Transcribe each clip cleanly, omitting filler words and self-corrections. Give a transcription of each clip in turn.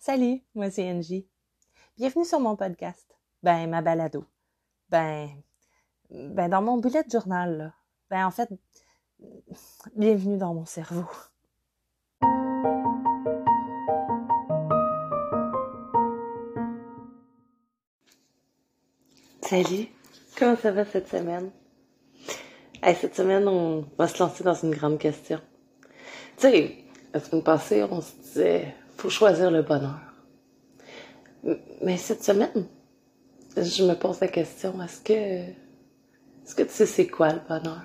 Salut, moi c'est Angie. Bienvenue sur mon podcast. Ma balado. Ben, dans mon bullet journal, là. En fait, bienvenue dans mon cerveau. Salut, comment ça va cette semaine? Cette semaine, on va se lancer dans une grande question. Tu sais, la semaine passée, on se disait, faut choisir le bonheur. Mais cette semaine, je me pose la question, est-ce que tu sais c'est quoi le bonheur?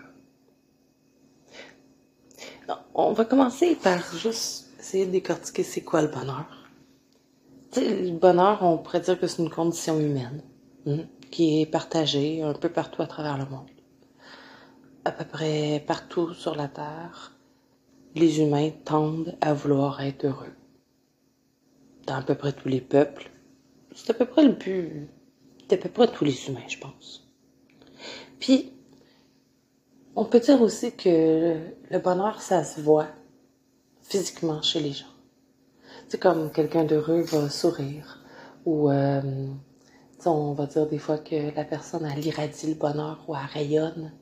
Non, on va commencer par juste essayer de décortiquer c'est quoi le bonheur. Tu sais, le bonheur, on pourrait dire que c'est une condition humaine qui est partagée un peu partout à travers le monde. À peu près partout sur la Terre, les humains tendent à vouloir être heureux. Dans à peu près tous les peuples, c'est à peu près le but d'à peu près tous les humains, je pense. Puis, on peut dire aussi que le bonheur, ça se voit physiquement chez les gens. C'est comme quelqu'un d'heureux va sourire ou on va dire des fois que la personne elle irradie le bonheur ou elle rayonne.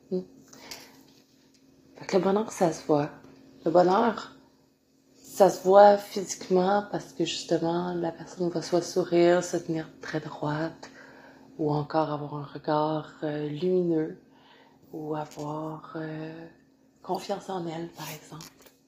Fait que le bonheur ça se voit. Le bonheur ça se voit physiquement parce que justement la personne va soit sourire, se tenir très droite ou encore avoir un regard lumineux ou avoir confiance en elle par exemple.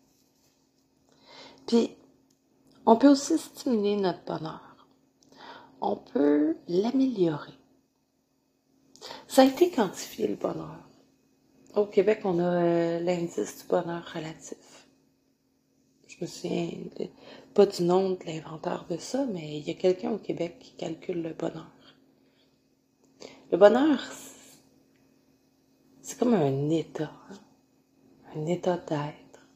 Puis on peut aussi stimuler notre bonheur. On peut l'améliorer. Ça a été quantifié, le bonheur. Au Québec, on a l'indice du bonheur relatif. Je me souviens pas du nom de l'inventeur de ça, mais il y a quelqu'un au Québec qui calcule le bonheur. Le bonheur, c'est comme un état, un état d'être.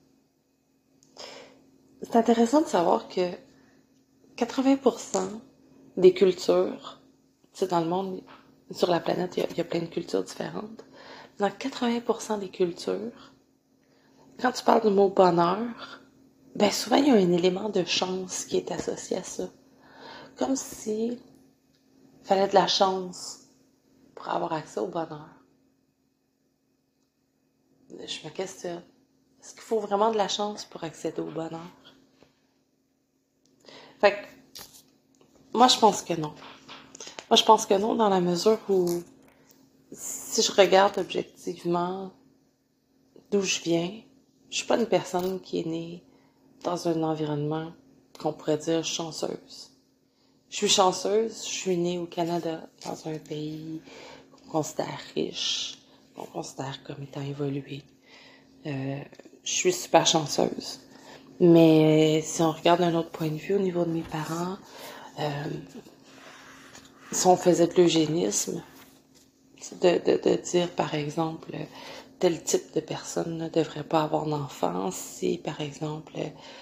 C'est intéressant de savoir que 80% des cultures, tu sais, dans le monde, sur la planète, il y a plein de cultures différentes. Dans 80% des cultures, quand tu parles du mot bonheur, souvent il y a un élément de chance qui est associé à ça. Comme si il fallait de la chance pour avoir accès au bonheur. Je me questionne. Est-ce qu'il faut vraiment de la chance pour accéder au bonheur? Fait que, moi je pense que non. Moi je pense que non dans la mesure où si je regarde objectivement d'où je viens, je suis pas une personne qui est née dans un environnement qu'on pourrait dire chanceuse. Je suis chanceuse, je suis née au Canada, dans un pays qu'on considère riche, qu'on considère comme étant évolué. Je suis super chanceuse. Mais si on regarde d'un autre point de vue au niveau de mes parents, si on faisait de l'eugénisme, de dire par exemple tel type de personne ne devrait pas avoir d'enfants, si par exemple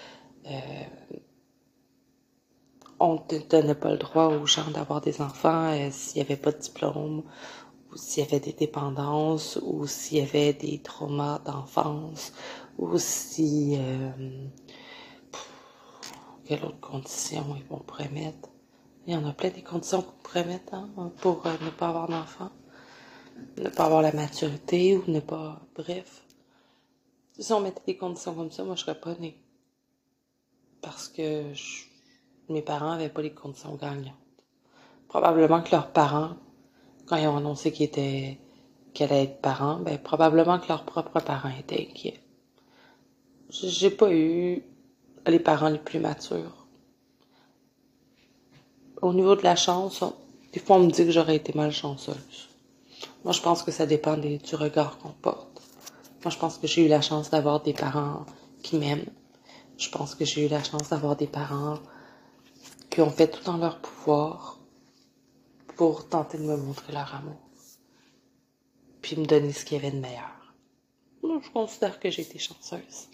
on ne donnait pas le droit aux gens d'avoir des enfants s'il n'y avait pas de diplôme, ou s'il y avait des dépendances, ou s'il y avait des traumas d'enfance, ou si... quelle autre condition on pourrait mettre? Il y en a plein des conditions qu'on pourrait mettre pour ne pas avoir d'enfants, ne pas avoir la maturité, ou ne pas... Bref. Si on mettait des conditions comme ça, moi je serais pas née. Parce que mes parents n'avaient pas les conditions gagnantes. Probablement que leurs parents, quand ils ont annoncé qu'ils allaient être parents, probablement que leurs propres parents étaient inquiets. J'ai pas eu les parents les plus matures. Au niveau de la chance, des fois on me dit que j'aurais été malchanceuse. Moi je pense que ça dépend du regard qu'on porte. Moi je pense que j'ai eu la chance d'avoir des parents qui m'aiment. Je pense que j'ai eu la chance d'avoir des parents qui ont fait tout en leur pouvoir pour tenter de me montrer leur amour. Puis me donner ce qu'il y avait de meilleur. Moi, je considère que j'ai été chanceuse.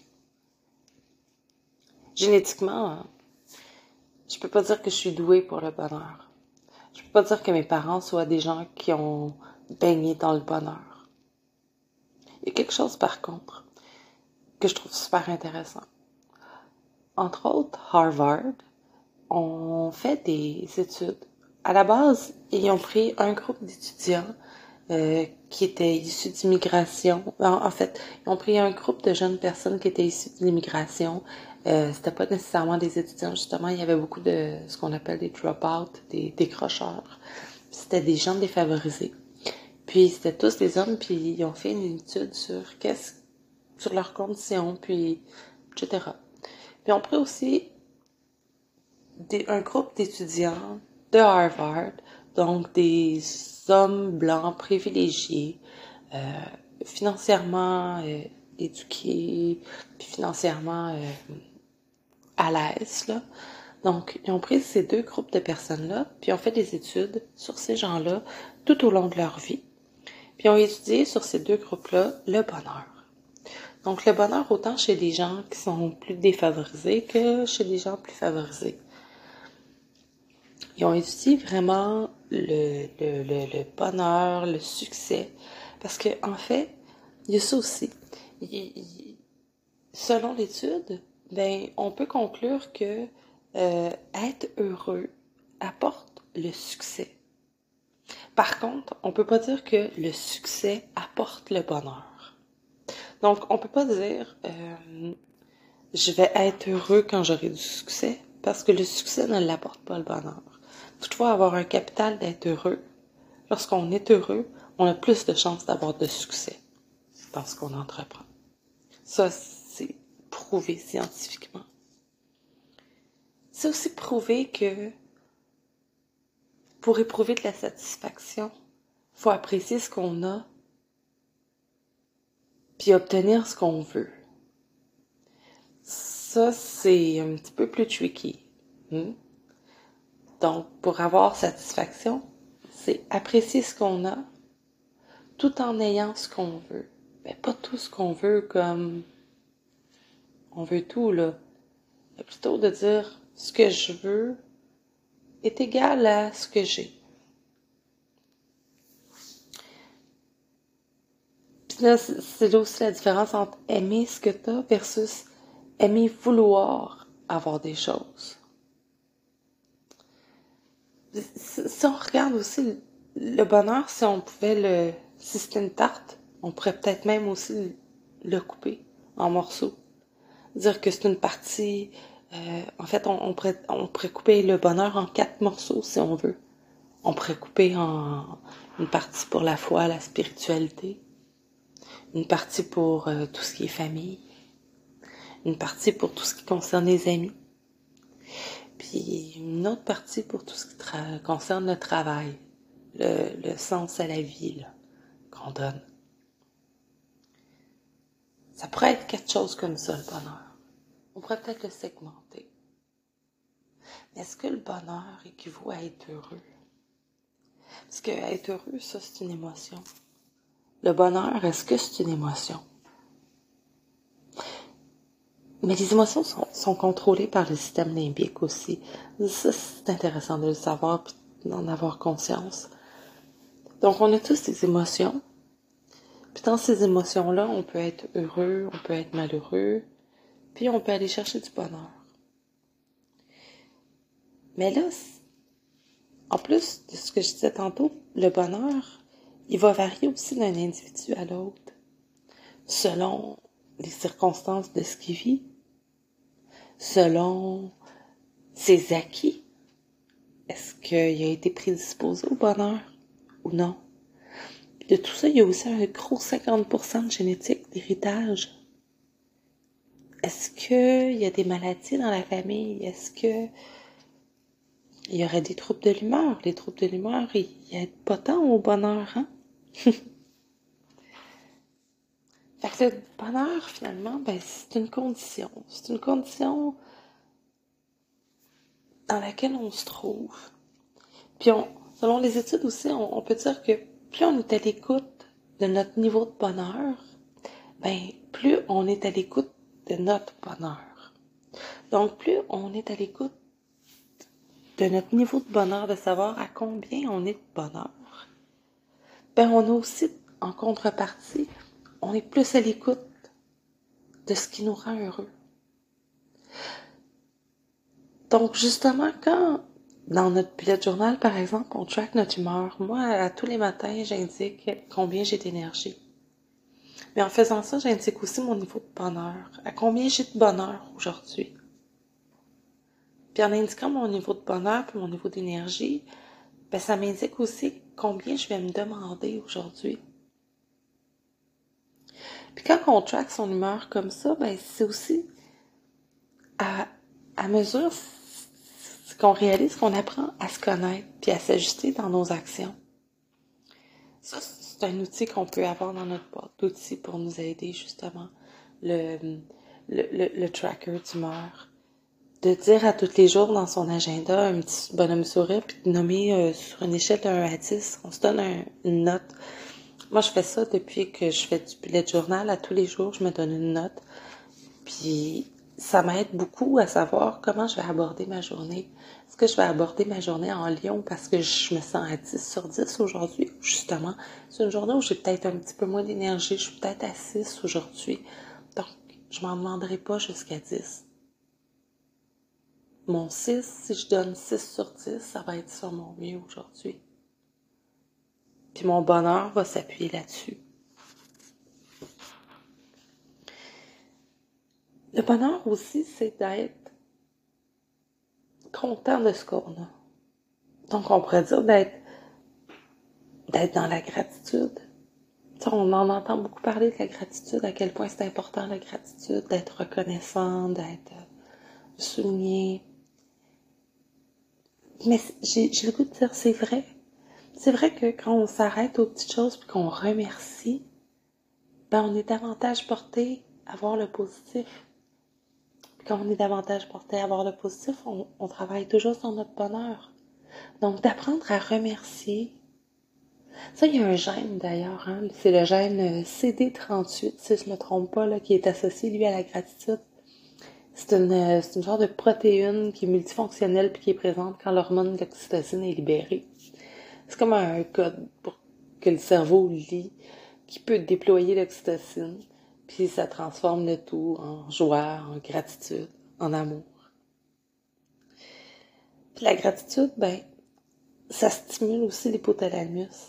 Génétiquement, je peux pas dire que je suis douée pour le bonheur. Je peux pas dire que mes parents soient des gens qui ont baigné dans le bonheur. Il y a quelque chose, par contre, que je trouve super intéressant. Entre autres, Harvard ont fait des études. À la base, ils ont pris un groupe d'étudiants qui étaient issus d'immigration. En fait, ils ont pris un groupe de jeunes personnes qui étaient issues de l'immigration. C'était pas nécessairement des étudiants, justement. Il y avait beaucoup de ce qu'on appelle des drop-out, des décrocheurs. C'était des gens défavorisés. Puis c'était tous des hommes, puis ils ont fait une étude sur leurs conditions, puis etc. Puis on pris aussi un groupe d'étudiants de Harvard, donc des hommes blancs privilégiés, financièrement éduqués, puis financièrement à l'aise, là. Donc, ils ont pris ces deux groupes de personnes-là, puis ont fait des études sur ces gens-là tout au long de leur vie. Puis ont étudié sur ces deux groupes-là le bonheur. Donc, le bonheur autant chez des gens qui sont plus défavorisés que chez des gens plus favorisés. Ils ont étudié vraiment le bonheur, le succès. Parce que, en fait, il y a ça aussi. Selon l'étude, ben, on peut conclure que être heureux apporte le succès. Par contre, on peut pas dire que le succès apporte le bonheur. Donc, on peut pas dire je vais être heureux quand j'aurai du succès, parce que le succès ne l'apporte pas le bonheur. Toutefois, avoir un capital d'être heureux, lorsqu'on est heureux, on a plus de chances d'avoir de succès parce qu'on entreprend. Ça, c'est prouvé scientifiquement. C'est aussi prouvé que pour éprouver de la satisfaction, il faut apprécier ce qu'on a puis obtenir ce qu'on veut. Ça, c'est un petit peu plus tricky. Donc, pour avoir satisfaction, c'est apprécier ce qu'on a tout en ayant ce qu'on veut. Mais pas tout ce qu'on veut comme on veut tout, là. Mais plutôt de dire ce que je veux est égal à ce que j'ai. Puis là, c'est là aussi la différence entre aimer ce que t'as versus aimer vouloir avoir des choses. Si on regarde aussi le bonheur, si on pouvait si c'était une tarte, on pourrait peut-être même aussi le couper en morceaux. Dire que c'est une partie, en fait, on pourrait couper le bonheur en 4 morceaux si on veut. On pourrait couper en une partie pour la foi, la spiritualité, une partie pour tout ce qui est famille, une partie pour tout ce qui concerne les amis, puis une autre partie pour tout ce qui concerne le travail, le sens à la vie là, qu'on donne. Ça pourrait être quelque chose comme ça, le bonheur. On pourrait peut-être le segmenter. Mais est-ce que le bonheur équivaut à être heureux? Parce que être heureux, ça, c'est une émotion. Le bonheur, est-ce que c'est une émotion? Mais les émotions sont contrôlées par le système limbique aussi. Ça, c'est intéressant de le savoir et d'en avoir conscience. Donc, on a tous des émotions. Puis dans ces émotions-là, on peut être heureux, on peut être malheureux, puis on peut aller chercher du bonheur. Mais là, en plus de ce que je disais tantôt, le bonheur, il va varier aussi d'un individu à l'autre, selon les circonstances de ce qu'il vit, selon ses acquis. Est-ce qu'il a été prédisposé au bonheur ou non? Puis de tout ça, il y a aussi un gros 50% de génétique, d'héritage. Est-ce qu'il y a des maladies dans la famille? Est-ce que il y aurait des troubles de l'humeur? Les troubles de l'humeur, ils aident pas tant au bonheur, hein? Fait que le bonheur, finalement, ben, c'est une condition. C'est une condition dans laquelle on se trouve. Puis selon les études aussi, on peut dire que plus on est à l'écoute de notre niveau de bonheur, ben, plus on est à l'écoute de notre bonheur. Donc, plus on est à l'écoute de notre niveau de bonheur, de savoir à combien on est de bonheur, ben, on a aussi, en contrepartie, on est plus à l'écoute de ce qui nous rend heureux. Donc, justement, quand, dans notre bullet journal, par exemple, on track notre humeur, moi, à tous les matins, j'indique combien j'ai d'énergie. Mais en faisant ça, j'indique aussi mon niveau de bonheur. À combien j'ai de bonheur aujourd'hui. Puis en indiquant mon niveau de bonheur et mon niveau d'énergie, ben ça m'indique aussi combien je vais me demander aujourd'hui. Puis quand on track son humeur comme ça, ben c'est aussi à mesure qu'on réalise qu'on apprend à se connaître puis à s'ajuster dans nos actions. Ça, c'est un outil qu'on peut avoir dans notre boîte d'outils pour nous aider justement, le tracker d'humeur. De dire à tous les jours dans son agenda un petit bonhomme sourire puis de nommer sur une échelle de 1 à 10, on se donne une note. Moi, je fais ça depuis que je fais du bullet journal. À tous les jours, je me donne une note. Puis, ça m'aide beaucoup à savoir comment je vais aborder ma journée. Est-ce que je vais aborder ma journée en lion parce que je me sens à 10 sur 10 aujourd'hui? Justement, c'est une journée où j'ai peut-être un petit peu moins d'énergie. Je suis peut-être à 6 aujourd'hui. Donc, je m'en demanderai pas jusqu'à 10. Mon 6, si je donne 6 sur 10, ça va être sur mon mieux aujourd'hui. Puis mon bonheur va s'appuyer là-dessus. Le bonheur aussi, c'est d'être content de ce qu'on a. Donc, on pourrait dire d'être dans la gratitude. T'sais, on en entend beaucoup parler de la gratitude, à quel point c'est important la gratitude, d'être reconnaissant, d'être souligné. Mais j'ai le goût de dire, c'est vrai. C'est vrai que quand on s'arrête aux petites choses puis qu'on remercie, ben on est davantage porté à voir le positif. Puis quand on est davantage porté à voir le positif, on travaille toujours sur notre bonheur. Donc d'apprendre à remercier. Ça, il y a un gène d'ailleurs, hein? C'est le gène CD38, si je ne me trompe pas, là, qui est associé, lui, à la gratitude. C'est une genre de protéine qui est multifonctionnelle puis qui est présente quand l'hormone de l'oxytocine est libérée. C'est comme un code pour que le cerveau lit, qui peut déployer l'oxytocine, puis ça transforme le tout en joie, en gratitude, en amour. Puis la gratitude, ben, ça stimule aussi l'hypothalamus.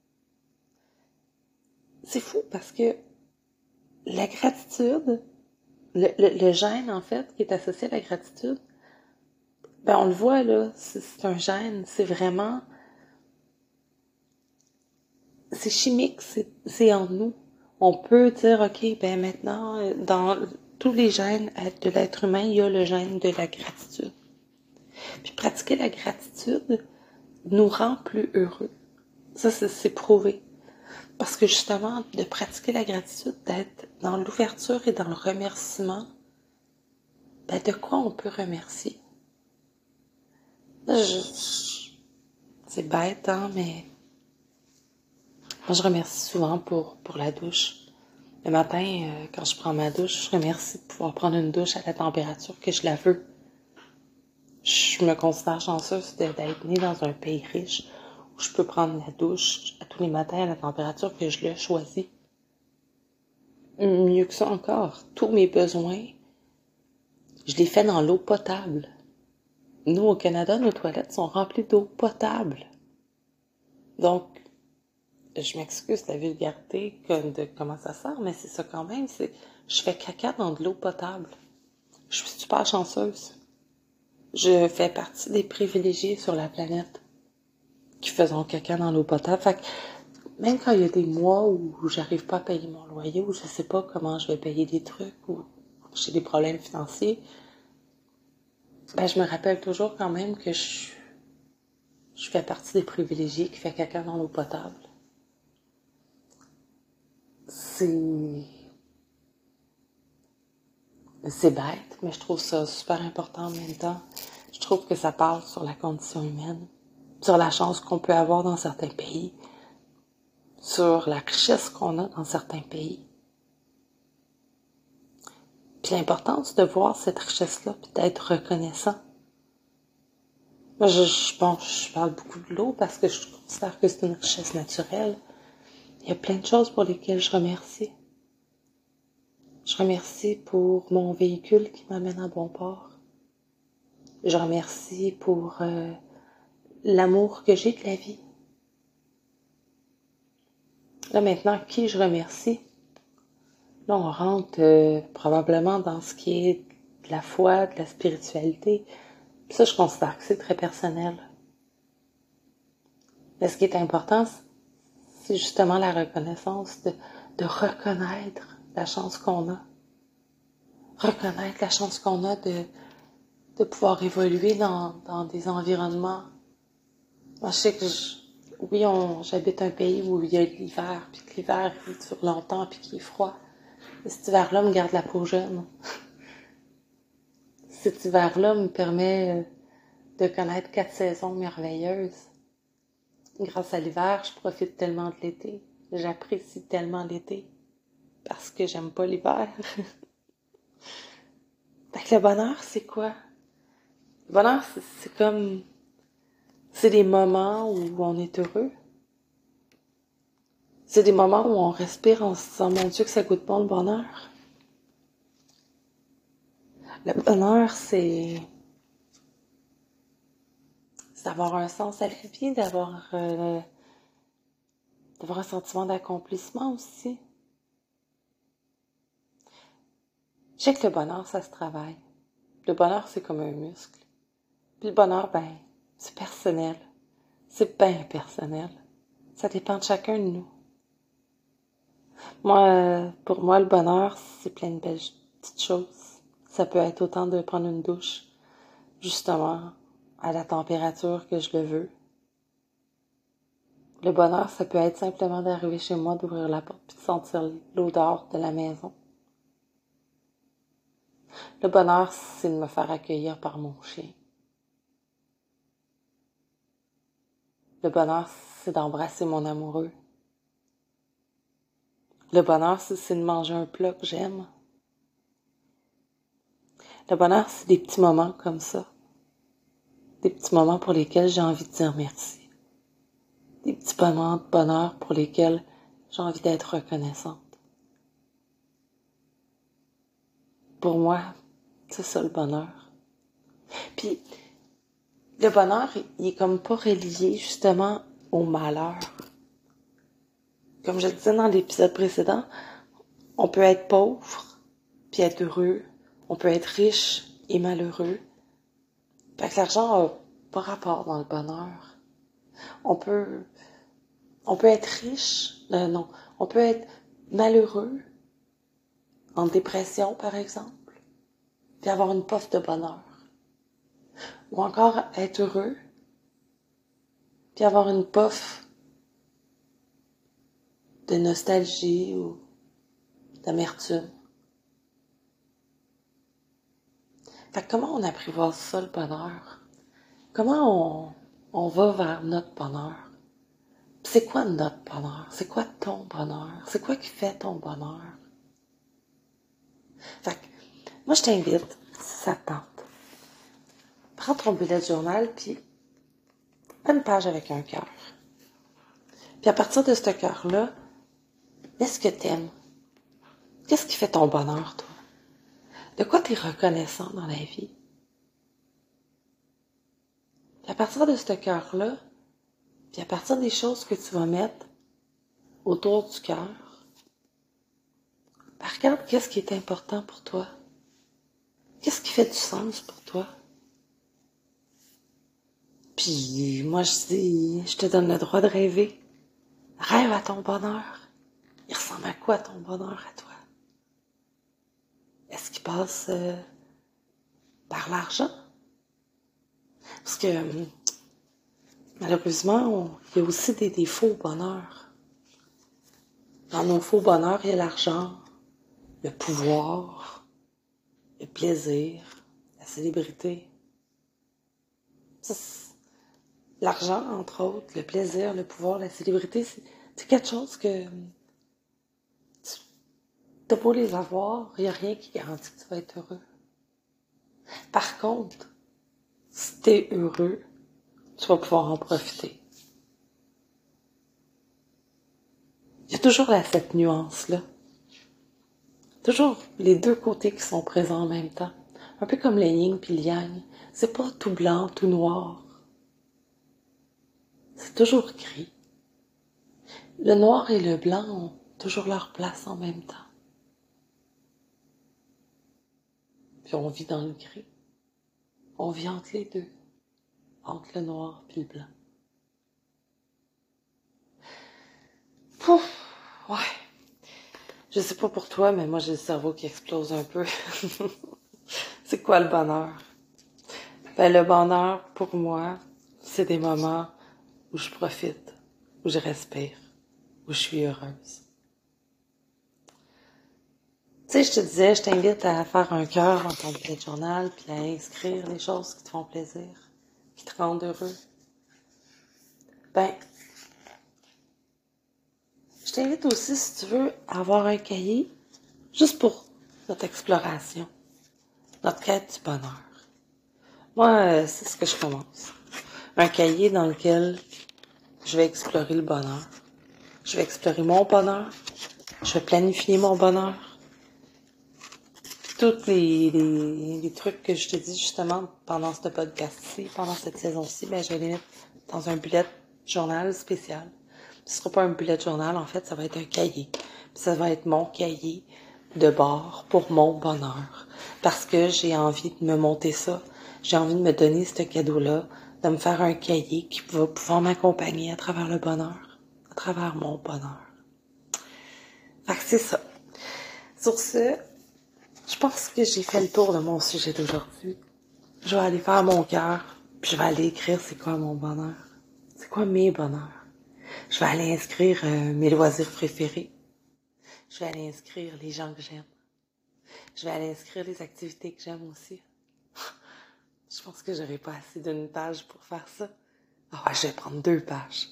C'est fou parce que la gratitude, le gène en fait qui est associé à la gratitude, ben on le voit là, c'est un gène, c'est vraiment, c'est chimique, c'est en nous. On peut dire, ok, ben maintenant, dans tous les gènes de l'être humain, il y a le gène de la gratitude. Puis pratiquer la gratitude nous rend plus heureux. Ça, c'est prouvé. Parce que justement, de pratiquer la gratitude, d'être dans l'ouverture et dans le remerciement, ben de quoi on peut remercier? C'est bête, hein, mais moi, je remercie souvent pour la douche. Le matin, quand je prends ma douche, je remercie de pouvoir prendre une douche à la température que je la veux. Je me considère chanceuse d'être née dans un pays riche où je peux prendre la douche à tous les matins à la température que je l'ai choisie. Mieux que ça encore, tous mes besoins, je les fais dans l'eau potable. Nous, au Canada, nos toilettes sont remplies d'eau potable. Donc, je m'excuse de la vulgarité de comment ça sert, mais c'est ça quand même. Je fais caca dans de l'eau potable. Je suis super chanceuse. Je fais partie des privilégiés sur la planète qui faisons caca dans l'eau potable. Fait que même quand il y a des mois où j'arrive pas à payer mon loyer, ou je sais pas comment je vais payer des trucs, ou j'ai des problèmes financiers, ben je me rappelle toujours quand même que je fais partie des privilégiés qui fait caca dans l'eau potable. C'est bête, mais je trouve ça super important en même temps. Je trouve que ça parle sur la condition humaine, sur la chance qu'on peut avoir dans certains pays, sur la richesse qu'on a dans certains pays. Puis l'importance de voir cette richesse-là, puis d'être reconnaissant. Moi, je parle beaucoup de l'eau parce que je considère que c'est une richesse naturelle. Il y a plein de choses pour lesquelles je remercie. Je remercie pour mon véhicule qui m'amène à bon port. Je remercie pour l'amour que j'ai de la vie. Là, maintenant, qui je remercie? Là, on rentre probablement dans ce qui est de la foi, de la spiritualité. Puis ça, je considère que c'est très personnel. Mais ce qui est important, c'est justement la reconnaissance, de reconnaître la chance qu'on a. Reconnaître la chance qu'on a de pouvoir évoluer dans des environnements. Moi, je sais que oui, j'habite un pays où il y a l'hiver, puis que l'hiver il dure longtemps, puis qu'il est froid. Mais cet hiver-là me garde la peau jeune. Cet hiver-là me permet de connaître 4 saisons merveilleuses. Grâce à l'hiver, je profite tellement de l'été. J'apprécie tellement l'été. Parce que j'aime pas l'hiver. Fait que le bonheur, c'est quoi? Le bonheur, c'est comme... C'est des moments où on est heureux. C'est des moments où on respire en se disant, mon Dieu, que ça goûte bon le bonheur. Le bonheur, c'est d'avoir un sens à la vie, d'avoir un sentiment d'accomplissement aussi. Je sais que le bonheur, ça se travaille. Le bonheur, c'est comme un muscle. Puis le bonheur, c'est personnel. C'est bien personnel. Ça dépend de chacun de nous. Moi, pour moi, le bonheur, c'est plein de belles petites choses. Ça peut être autant de prendre une douche, justement, à la température que je le veux. Le bonheur, ça peut être simplement d'arriver chez moi, d'ouvrir la porte, puis de sentir l'odeur de la maison. Le bonheur, c'est de me faire accueillir par mon chien. Le bonheur, c'est d'embrasser mon amoureux. Le bonheur, c'est de manger un plat que j'aime. Le bonheur, c'est des petits moments comme ça. Des petits moments pour lesquels j'ai envie de dire merci. Des petits moments de bonheur pour lesquels j'ai envie d'être reconnaissante. Pour moi, c'est ça le bonheur. Puis, le bonheur, il est comme pas relié justement au malheur. Comme je le disais dans l'épisode précédent, on peut être pauvre puis être heureux. On peut être riche et malheureux. Fait que l'argent n'a pas rapport dans le bonheur. On peut être riche, non. On peut être malheureux, en dépression par exemple, puis avoir une pof de bonheur. Ou encore être heureux, puis avoir une pof de nostalgie ou d'amertume. Fait que comment on apprivoise ça, le bonheur? Comment on va vers notre bonheur? C'est quoi notre bonheur? C'est quoi ton bonheur? C'est quoi qui fait ton bonheur? Fait que, moi, je t'invite, si ça te tente, prends ton bullet journal, puis fais une page avec un cœur. Puis à partir de ce cœur-là, qu'est-ce que t'aimes? Qu'est-ce qui fait ton bonheur, toi? De quoi t'es reconnaissant dans la vie? Puis à partir de ce cœur-là, puis à partir des choses que tu vas mettre autour du cœur, regarde qu'est-ce qui est important pour toi. Qu'est-ce qui fait du sens pour toi? Puis moi je dis, je te donne le droit de rêver. Rêve à ton bonheur. Il ressemble à quoi ton bonheur à toi? Est-ce qu'il passe par l'argent? Parce que malheureusement, il y a aussi des faux bonheurs. Dans nos faux bonheurs, il y a l'argent, le pouvoir, le plaisir, la célébrité. Ça, l'argent, entre autres, le plaisir, le pouvoir, la célébrité, c'est quelque chose que t'as beau les avoir, il n'y a rien qui garantit que tu vas être heureux. Par contre, si t'es heureux, tu vas pouvoir en profiter. Il y a toujours cette nuance-là. Toujours les deux côtés qui sont présents en même temps. Un peu comme le yin puis le yang. C'est pas tout blanc, tout noir. C'est toujours gris. Le noir et le blanc ont toujours leur place en même temps. Puis on vit dans le gris. On vit entre les deux. Entre le noir et le blanc. Pouf! Ouais. Je sais pas pour toi, mais moi j'ai le cerveau qui explose un peu. C'est quoi le bonheur? Ben, le bonheur, pour moi, c'est des moments où je profite, où je respire, où je suis heureuse. Tu sais, je te disais, je t'invite à faire un cœur dans ton bullet journal, puis à inscrire les choses qui te font plaisir, qui te rendent heureux. Ben, je t'invite aussi, si tu veux, à avoir un cahier, juste pour notre exploration, notre quête du bonheur. Moi, c'est ce que je commence. Un cahier dans lequel je vais explorer le bonheur. Je vais explorer mon bonheur. Je vais planifier mon bonheur. Tous les trucs que je te dis justement pendant ce podcast-ci, pendant cette saison-ci, ben je vais les mettre dans un bullet journal spécial. Ce sera pas un bullet journal, en fait, ça va être un cahier. Puis ça va être mon cahier de bord pour mon bonheur. Parce que j'ai envie de me monter ça. J'ai envie de me donner ce cadeau-là, de me faire un cahier qui va pouvoir m'accompagner à travers le bonheur, à travers mon bonheur. Fait que c'est ça. Sur ce, je pense que j'ai fait le tour de mon sujet d'aujourd'hui. Je vais aller faire mon cœur, puis je vais aller écrire c'est quoi mon bonheur. C'est quoi mes bonheurs. Je vais aller inscrire mes loisirs préférés. Je vais aller inscrire les gens que j'aime. Je vais aller inscrire les activités que j'aime aussi. Je pense que j'aurai pas assez d'une page pour faire ça. Ah ouais, je vais prendre 2 pages.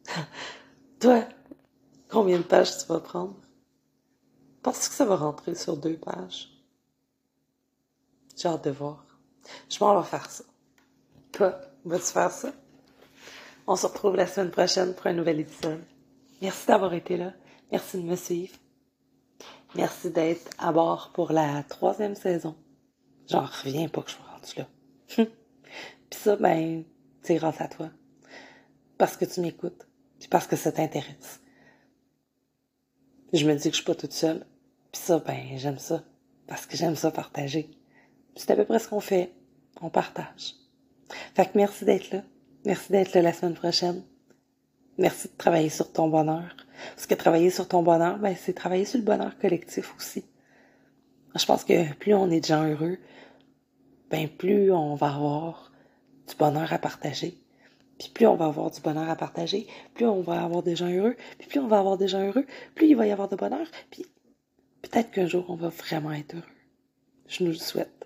Toi, combien de pages tu vas prendre? Penses-tu que ça va rentrer sur 2 pages? J'ai hâte de voir. Je m'en vais faire ça. Toi, vas-tu faire ça? On se retrouve la semaine prochaine pour un nouvel épisode. Merci d'avoir été là. Merci de me suivre. Merci d'être à bord pour la 3e saison. J'en reviens pas que je sois rendue là. Puis ça, ben, c'est grâce à toi. Parce que tu m'écoutes. Puis parce que ça t'intéresse. Je me dis que je suis pas toute seule. Puis ça, ben, j'aime ça. Parce que j'aime ça partager. Puis c'est à peu près ce qu'on fait. On partage. Fait que merci d'être là. Merci d'être là la semaine prochaine. Merci de travailler sur ton bonheur. Parce que travailler sur ton bonheur, ben, c'est travailler sur le bonheur collectif aussi. Je pense que plus on est de gens heureux, ben, plus on va avoir du bonheur à partager. Puis plus on va avoir du bonheur à partager, plus on va avoir des gens heureux. Puis plus on va avoir des gens heureux, plus il va y avoir de bonheur. Puis peut-être qu'un jour, on va vraiment être heureux. Je nous le souhaite.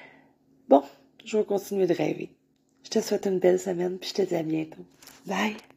Bon, je vais continuer de rêver. Je te souhaite une belle semaine, puis je te dis à bientôt. Bye!